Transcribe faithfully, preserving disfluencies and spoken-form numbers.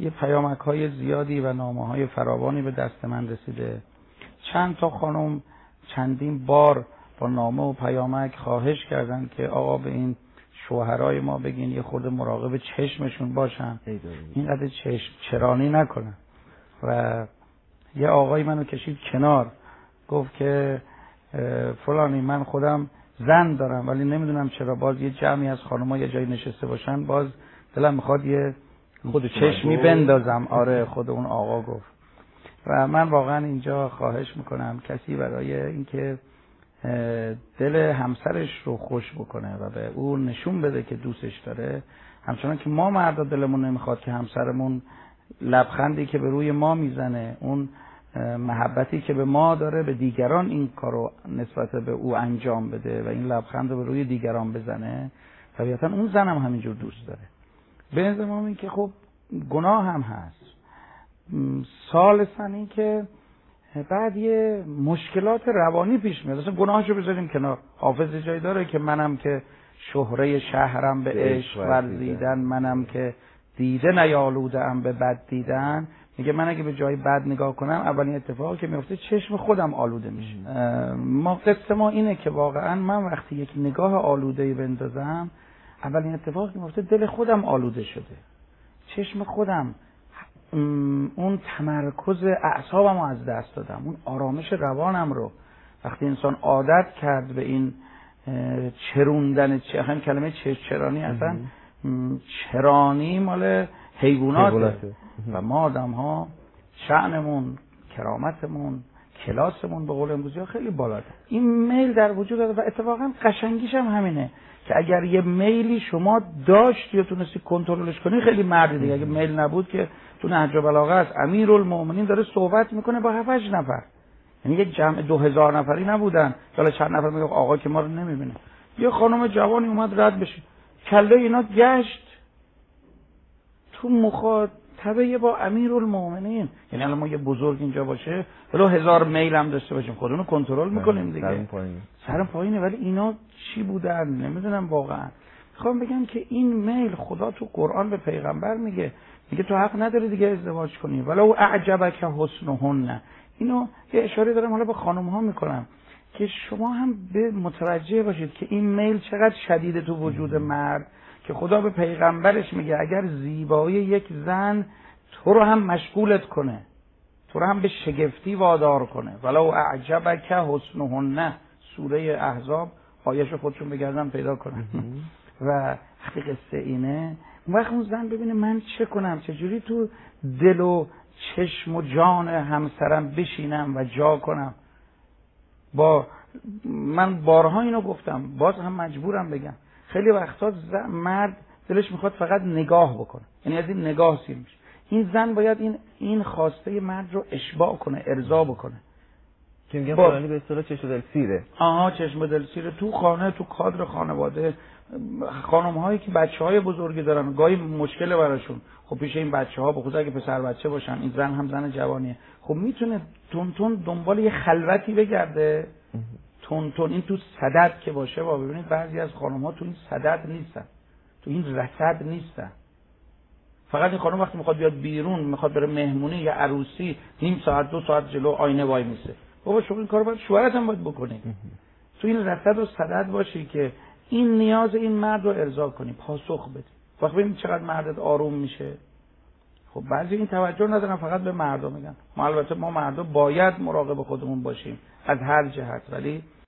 یه پیامک‌های زیادی و نامه‌های فراوانی به دست من رسیده. چند تا خانم چندین بار با نامه و پیامک خواهش کردن که آقا به این شوهرای ما بگین یه خورده مراقب چشمشون باشن، اینقدر چشم چرانی نکنن. و یه آقای منو کشید کنار، گفت که فلانی من خودم زن دارم ولی نمیدونم چرا باز یه جمعی از خانم‌ها یه جایی نشسته باشن باز دلم میخواد یه خود چشمی بندازم. آره خود اون آقا گفت. و من واقعا اینجا خواهش میکنم کسی برای اینکه دل همسرش رو خوش بکنه و به اون نشون بده که دوستش داره، همچنان که ما مردا دلمون نمیخواد که همسرمون لبخندی که به روی ما میزنه، اون محبتی که به ما داره به دیگران این کارو نسبت به او انجام بده و این لبخند رو به روی دیگران بزنه، طبیعتا اون زنم هم همینجور دوست داره. به نظر من این که خب گناه هم هست. ثالثاً این که بعد یه مشکلات روانی پیش میاد. اصلا گناهشو بذاریم کنار. حافظ جای داره که منم که شهره شهرم به عشق ورزیدن، منم که دیده نیالوده‌ام به بد دیدن. میگه من اگه به جای بد نگاه کنم اولین اتفاقی که میفته چشم خودم آلوده میشه. ما قصه ما اینه که واقعا من وقتی یک نگاه آلوده‌ای بندازم اولین اتفاقی که میفته دل خودم آلوده شده، چشم خودم، اون تمرکز اعصابم رو از دست دادم، اون آرامش روانم رو. وقتی انسان عادت کرد به این چروندن، چه هم کلمه چرانی اصلا چرانی مال حیواناته و ما آدم ها شأنمون، کرامتمون، کلاسمون به قول امروزی ها خیلی بالاست. این میل در وجود داره و اتفاقا قشنگیش هم همینه که اگر یه میلی شما داشت یا تونستی کنترلش کنی خیلی مردی دیگه. اگه میل نبود که تو نهج البلاغه است امیرالمومنین داره صحبت میکنه با هفت هشت نفر، یعنی یک جمع دو هزار نفری نبودن. حالا چند نفر میگه آقا که ما رو نمیبینه. یه خانم جوانی اومد رد بشه، کله اینا گشت تو مخاطبه با امیرالمومنین. یعنی الان ما یه بزرگ اینجا باشه ولو هزار میل هم داشته باشیم خودمون کنترل میکنیم دیگه، سرم پایینه سرم پایینه ولی اینا چی بودن نمیدونم واقعا. میخوام بگم که این میل خدا تو قرآن به پیغمبر میگه میگه تو حق نداری دیگه ازدواج کنی ولو اعجبک حسنهن. اینو یه اشاره دارم حالا به خانم ها میکنم که شما هم به متوجه باشید که این میل چقدر شدیده تو وجود مرد که خدا به پیغمبرش میگه اگر زیبایی یک زن تو رو هم مشغولت کنه، تو رو هم به شگفتی وادار کنه، ولو اعجبک حسنهن. سوره احزاب آیه‌شو خودشون بگردن پیدا کنن. و وقتی قصه اینه اون وقت اون زن ببینه من چه کنم، چجوری تو دل و چشم و جان همسرم بشینم و جا کنم. با من بارها اینو گفتم باز هم مجبورم بگم خیلی وقتا مرد دلش میخواد فقط نگاه بکنه، یعنی از این نگاه سیر میشه. این زن باید این این خواسته مرد رو اشباع کنه، ارضا بکنه. که میگن فلانی به اصطلاح چشم دل سیره. آها چشم دل سیره. تو خانه، تو کادر خانواده، خانم هایی که بچه های بزرگی دارن گاهی مشکل براشون، خب پیش این بچه ها بخصوص اگه پسر بچه باشن، این زن هم زن جوانیه، خب میتونه تون تون دنبال یه خلوتی بگرده، تون تون این تو صدد که باشه. با ببینید بعضی از خانم ها تو این صدد نیستن، تو این رصد نیستن. فقط این خانم وقتی میخواد بیاد بیرون، میخواد بره مهمونی یا عروسی، نیم ساعت دو ساعت جلو آینه وای میسه. بابا شما این کارو باید شوهرت هم باید بکنی. تو این رصد و صدد باشی که این نیاز این مرد رو ارضا کنی، پاسخ بدی. وقتی ببینید چقدر مردت آروم میشه. خب بعضی این توجه ندارن، فقط به مردا میگن. ما البته ما مردا باید مراقب خودمون باشیم از هر جهت، ولی